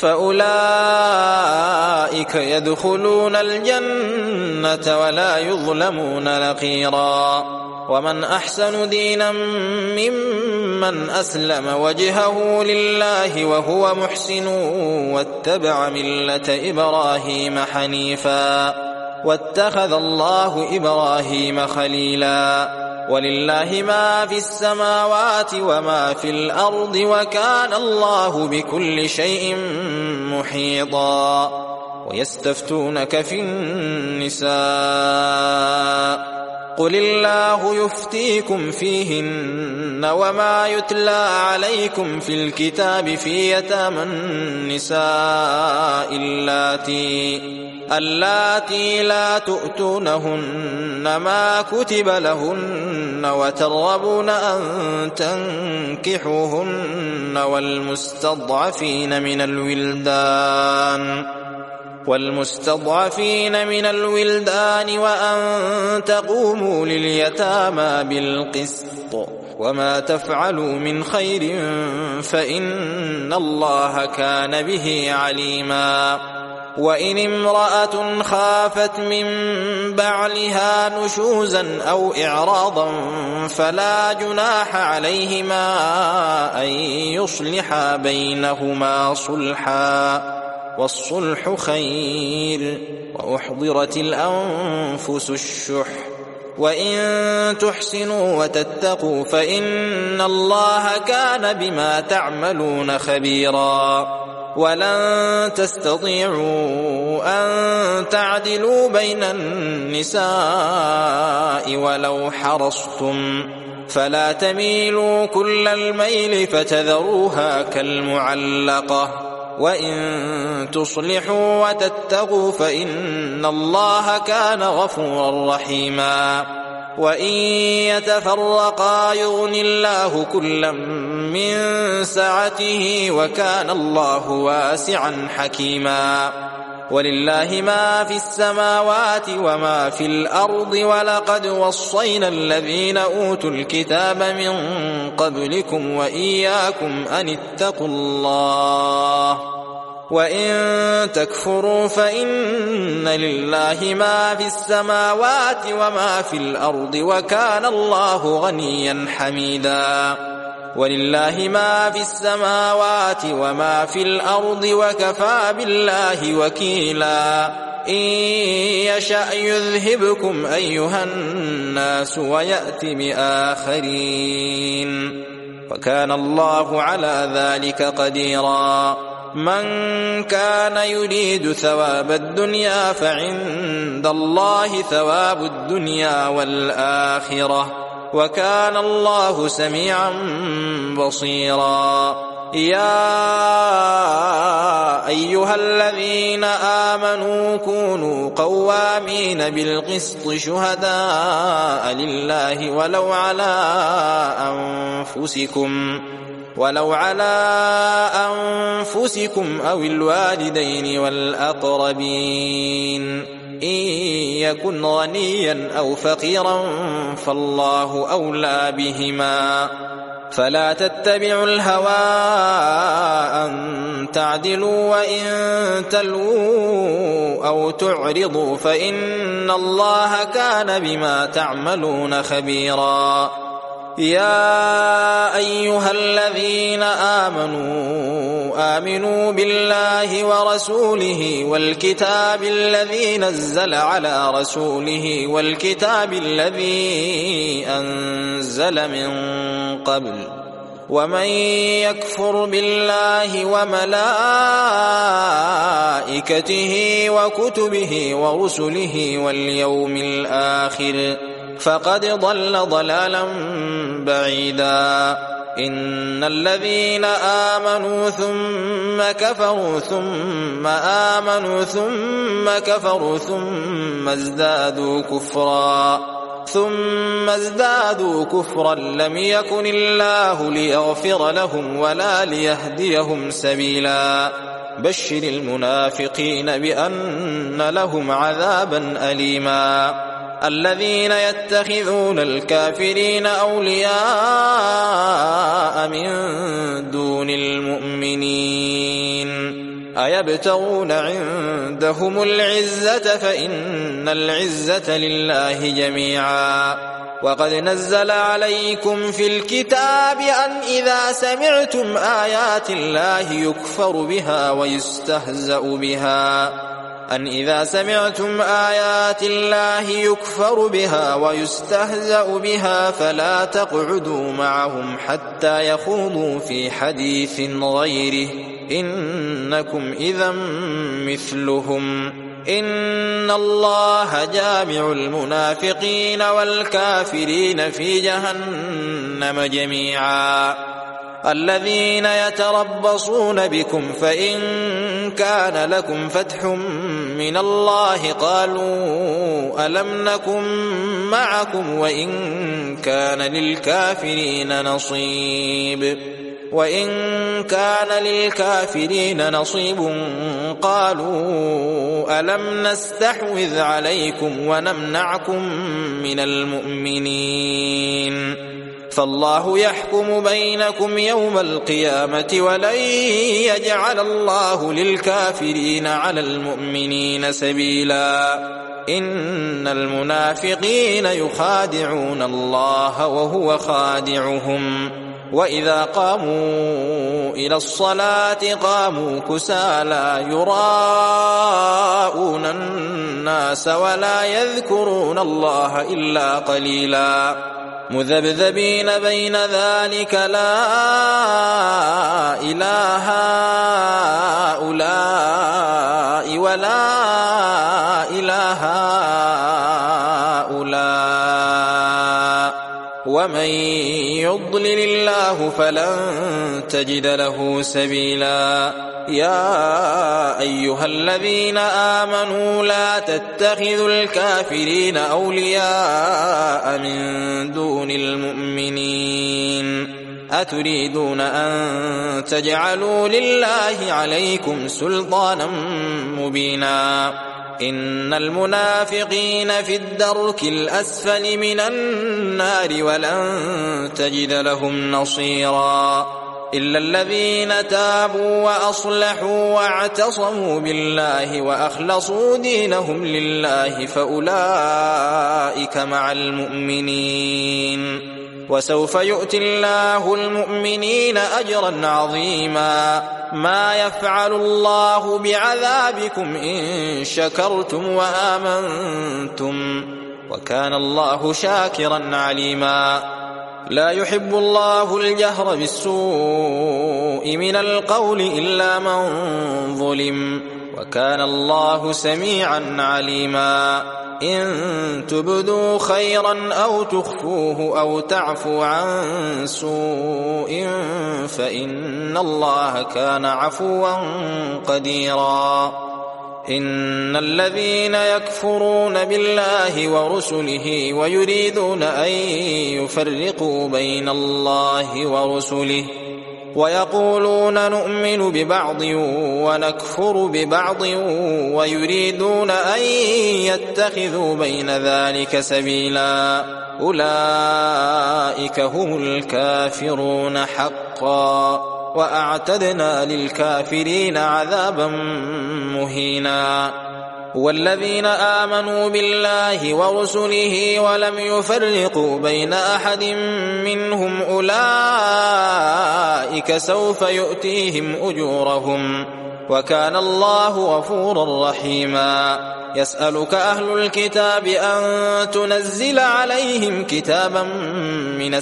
فأولئك يدخلون الجنة ولا يظلمون نقيرا. ومن أحسن دينا ممن أسلم وجهه لله وهو محسن واتبع ملة إبراهيم حنيفا واتخذ الله إبراهيم خليلا ولله ما في السماوات وما في الأرض وكان الله بكل شيء محيطا ويستفتونك في النساء قل الله يفتيكم فيهن وما يتلى عليكم في الكتاب في يتامى النساء اللاتي اللاتي لا تؤتونهن ما كتب لهن وترغبون أن تنكحوهن والمستضعفين من الولدان والمستضعفين من الولدان وأن تقوموا لليتامى بالقسط وما تفعلوا من خير فإن الله كان به عليما وإن امرأة خافت من بعلها نشوزا أو إعراضا فلا جناح عليهما أن يصلحا بينهما صلحا والصلح خير وأحضرت الأنفس الشح وإن تحسنوا وتتقوا فإن الله كان بما تعملون خبيرا ولن تستطيعوا أن تعدلوا بين النساء ولو حرصتم فلا تميلوا كل الميل فتذروها كالمعلقة وإن تصلحوا وتتقوا فإن الله كان غفورا رحيما وإن يتفرقا يغن الله كلا من سعته وكان الله واسعا حكيما ولله ما في السماوات وما في الأرض ولقد وصينا الذين أوتوا الكتاب من قبلكم وإياكم أن اتقوا الله وإن تكفروا فإن لله ما في السماوات وما في الأرض وكان الله غنيا حميدا ولله ما في السماوات وما في الأرض وكفى بالله وكيلا إن يشأ يذهبكم أيها الناس ويأت بآخرين وكان الله على ذلك قديرا من كان يريد ثواب الدنيا فعند الله ثواب الدنيا والآخرة وكان الله سميعا بصيرا يا أيها الذين آمنوا كونوا قوامين بالقسط شهداء لله ولو على أنفسكم ولو على أنفسكم أو الوالدين والأقربين إن يكن غنيا أو فقيرا فالله أولى بهما فلا تتبعوا الهوى أن تعدلوا وإن تلووا أو تعرضوا فإن الله كان بما تعملون خبيرا يا أيها الذين آمنوا آمنوا بالله ورسوله والكتاب الذي نزل على رسوله والكتاب الذي أنزل من قبل ومن يكفر بالله وملائكته وكتبه ورسله واليوم الآخر فقد ضل ضلالا بعيدا إن الذين آمنوا ثم كفروا ثم آمنوا ثم كفروا ثم ازدادوا كفرا ثم ازدادوا كفرا لم يكن الله ليغفر لهم ولا ليهديهم سبيلا بشر المنافقين بأن لهم عذابا أليما الذين يتخذون الكافرين أولياء من دون المؤمنين أيبتغون عندهم العزة فإن العزة لله جميعا وقد نزل عليكم في الكتاب أن إذا سمعتم آيات الله يكفر بها ويستهزأ بها أن إذا سمعتم آيات الله يكفر بها ويستهزأ بها فلا تقعدوا معهم حتى يخوضوا في حديث غيره إنكم إذا مثلهم إن الله جامع المنافقين والكافرين في جهنم جميعا الذين يتربصون بكم فإن كان لكم فتح من الله قالوا ألم نكن معكم وإن كان للكافرين نصيب وإن كان للكافرين نصيب قالوا ألم نستحوذ عليكم ونمنعكم من المؤمنين فالله يحكم بينكم يوم القيامة ولن يجعل الله للكافرين على المؤمنين سبيلا إن المنافقين يخادعون الله وهو خادعهم وإذا قاموا إلى الصلاة قاموا كسالى يراءون الناس ولا يذكرون الله إلا قليلا مذبذبين بين ذلك لا إله هؤلاء ولا إله هؤلاء ومن يضلل الله فلن تجد له سبيلا يا أيها الذين آمنوا لا تتخذوا الكافرين أولياء من دون المؤمنين أتريدون أن تجعلوا لله عليكم سلطانا مبينا إن المنافقين في الدرك الأسفل من النار ولن تجد لهم نصيرا إلا الذين تابوا وأصلحوا واعتصموا بالله وأخلصوا دينهم لله فأولئك مع المؤمنين وسوف يؤتي الله المؤمنين أجرا عظيما ما يفعل الله بعذابكم إن شكرتم وآمنتم وكان الله شاكرا عليما لا يحب الله الجهر بالسوء من القول إلا من ظلم وكان الله سميعا عليما إن تبدوا خيرا أو تخفوه أو تعفو عن سوء فإن الله كان عفوا قديرا إن الذين يكفرون بالله ورسله ويريدون أن يفرقوا بين الله ورسله ويقولون نؤمن ببعض ونكفر ببعض ويريدون أن يتخذوا بين ذلك سبيلا أولئك هم الكافرون حقا وأعتدنا للكافرين عذابا مهينا والذين آمنوا بالله ورسله ولم يفرقوا بين أحد منهم أولئك سوف يؤتيهم أجورهم وكان الله غفورا رحيما يسألك أهل الكتاب أن تنزل عليهم كتابا من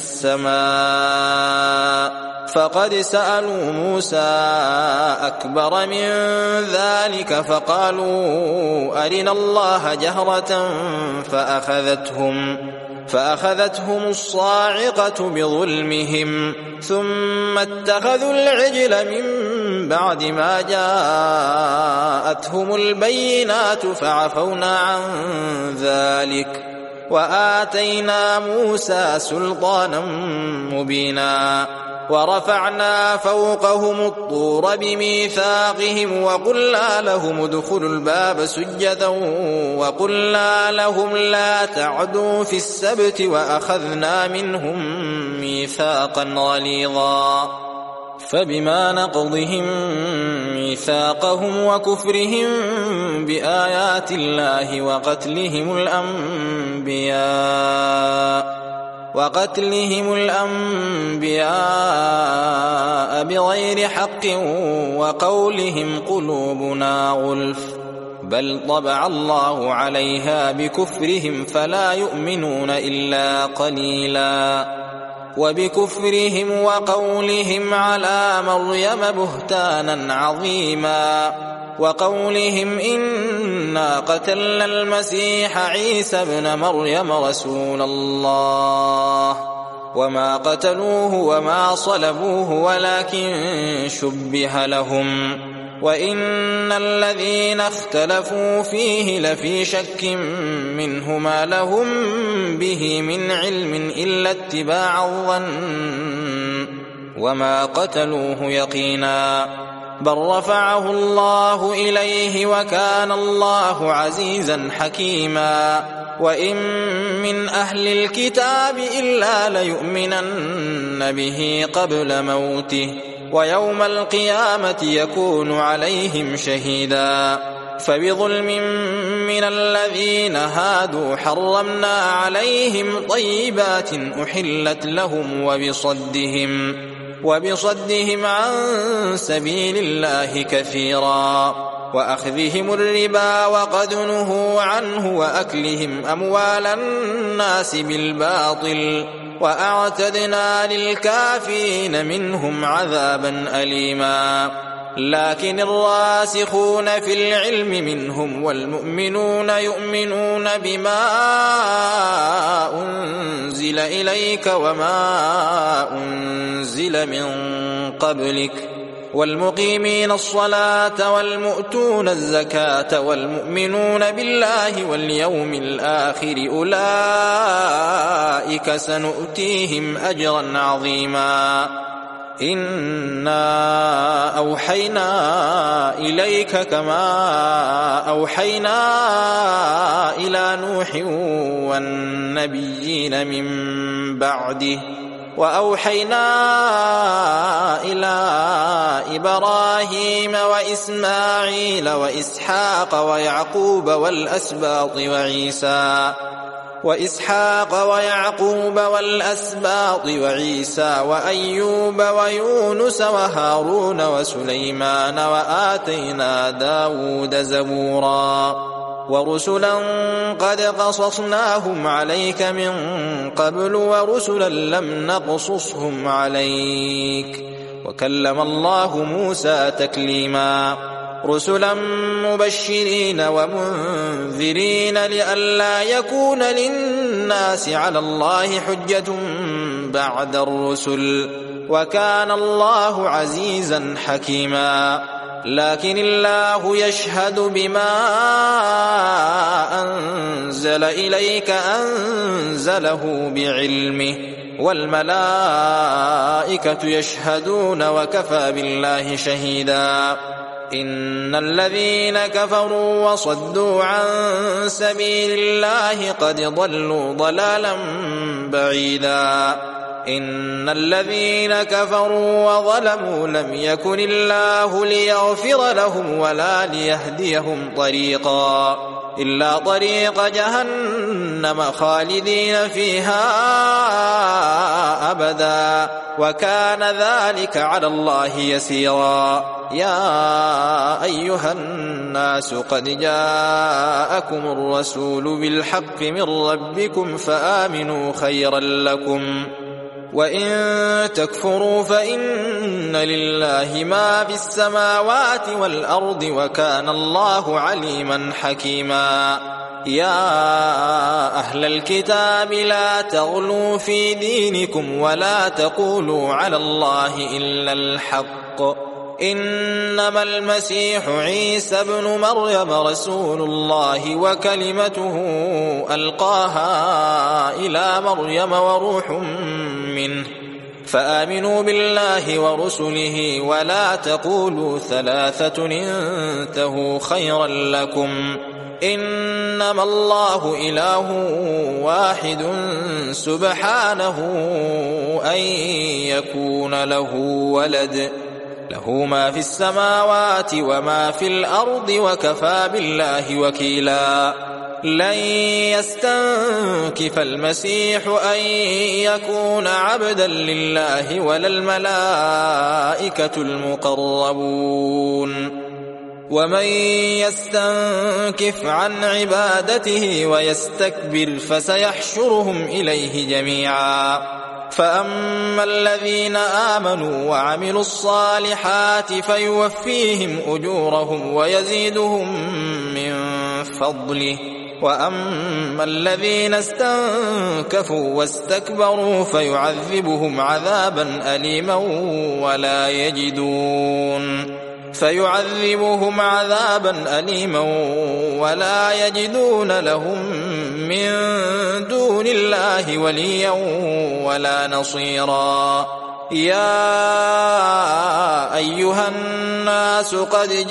السماء فقد سألوا موسى أكبر من ذلك فقالوا أرنا الله جهرة فأخذتهم فأخذتهم الصاعقة بظلمهم ثم اتخذوا العجل من بعد ما جاءتهم البينات فعفونا عن ذلك وآتينا موسى سلطانا مبينا ورفعنا فوقهم الطور بميثاقهم وقلنا لهم ادخلوا الباب سجدا وقلنا لهم لا تعدوا في السبت وأخذنا منهم ميثاقا غليظا فبما نقضهم ميثاقهم وكفرهم بآيات الله وقتلهم الأنبياء وقتلهم الأنبياء بغير حق وقولهم قلوبنا غلف بل طبع الله عليها بكفرهم فلا يؤمنون إلا قليلا وبكفرهم وقولهم على مريم بهتانا عظيما وقولهم إنا قتلنا المسيح عيسى ابن مريم رسول الله وما قتلوه وما صلبوه ولكن شبه لهم وإن الذين اختلفوا فيه لفي شك منه ما لهم به من علم إلا اتباع الظن وما قتلوه يقينا بل رفعه الله إليه وكان الله عزيزا حكيما وإن من أهل الكتاب إلا ليؤمنن به قبل موته ويوم القيامة يكون عليهم شهيدا فبظلم من الذين هادوا حرمنا عليهم طيبات أحلت لهم وبصدهم وبصدهم عن سبيل الله كثيرا وأخذهم الربا وقد نهوا عنه وأكلهم أموال الناس بالباطل وأعتدنا للكافرين منهم عذابا أليما لكن الراسخون في العلم منهم والمؤمنون يؤمنون بما أنزل إليك وما أنزل من قبلك والمقيمين الصلاة والمؤتون الزكاة والمؤمنون بالله واليوم الآخر أولئك سنؤتيهم أجرا عظيما إنا أوحينا إليك كما أوحينا إلى نوح والنبيين من بعده وأوحينا إلى إبراهيم وإسماعيل وإسحاق ويعقوب والأسباط وعيسى وإسحاق ويعقوب والأسباط وعيسى وأيوب ويونس وهارون وسليمان وآتينا داود زبورا ورسلا قد قصصناهم عليك من قبل ورسلا لم نقصصهم عليك وكلم الله موسى تكليما رسلا مبشرين ومنذرين لئلا يكون للناس على الله حجة بعد الرسل وكان الله عزيزا حكيما لكن الله يشهد بما أنزل إليك أنزله بعلمه والملائكة يشهدون وكفى بالله شهيدا إن الذين كفروا وصدوا عن سبيل الله قد ضلوا ضلالا بعيدا إن الذين كفروا وظلموا لم يكن الله ليغفر لهم ولا ليهديهم طريقا إلا طريق جهنم خالدين فيها أبدا وكان ذلك على الله يسيرا يا أيها الناس قد جاءكم الرسول بالحق من ربكم فآمنوا خيرا لكم وإن تكفروا فإن لله ما في السماوات والأرض وكان الله عليما حكيما يا أهل الكتاب لا تغلوا في دينكم ولا تقولوا على الله إلا الحق إنما المسيح عيسى ابن مريم رسول الله وكلمته ألقاها إلى مريم وروح منه فآمنوا بالله ورسله ولا تقولوا ثلاثة انتهوا خيرا لكم إنما الله إله واحد سبحانه أن يكون له ولد له ما في السماوات وما في الأرض وكفى بالله وكيلا لن يستنكف المسيح أن يكون عبدا لله ولا الملائكة المقربون ومن يستنكف عن عبادته ويستكبر فسيحشرهم إليه جميعا فأما الذين آمنوا وعملوا الصالحات فيوفيهم أجورهم ويزيدهم من فضله وأما الذين استنكفوا واستكبروا فيعذبهم عذابا أليما ولا يجدون فيعذبهم عذابا أليما ولا يجدون لهم من دون الله وليا ولا نصيرا يا أيها الناس قد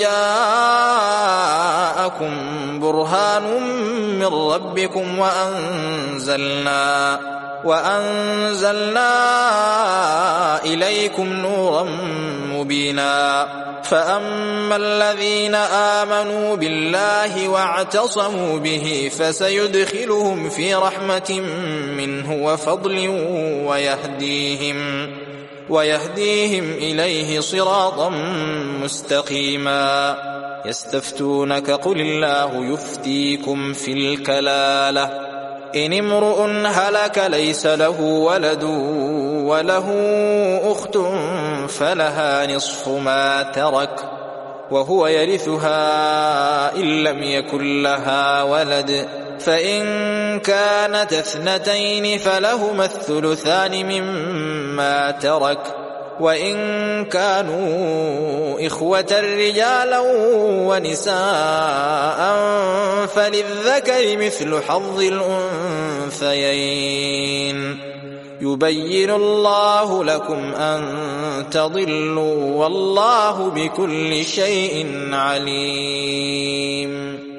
جاءكم برهان من ربكم وأنزلنا وأنزلنا إليكم نورا مبينا فأما الذين آمنوا بالله واعتصموا به فسيدخلهم في رحمة منه وفضل ويهديهم ويهديهم إليه صراطا مستقيما يستفتونك قل الله يفتيكم في الكلالة إن امرؤ هلك ليس له ولد وله أخت فلها نصف ما ترك وهو يرثها إن لم يكن لها ولد فإن كانت اثنتين فلهما الثلثان مما ترك وإن كانوا إخوة رجالا ونساء فللذكر مثل حظ الأنثيين يبين الله لكم أن تضلوا والله بكل شيء عليم